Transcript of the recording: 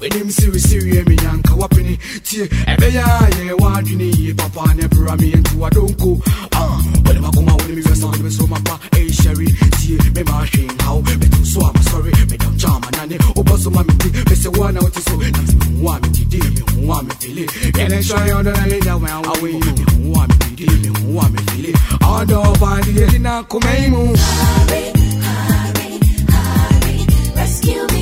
Enim siri me yanka wapini tie ebeya ye wadwini papa ne bra me into adonko when ma come when me verse on me so mapa sherry tie me ma hwin how me to so I'm sorry me don't jam nane oboso ma me ti me se one out so na me wa me ti me wa me feel it and shine on the lady when away me wa me ti me wa me feel it all the body na come mu hurry rescue me.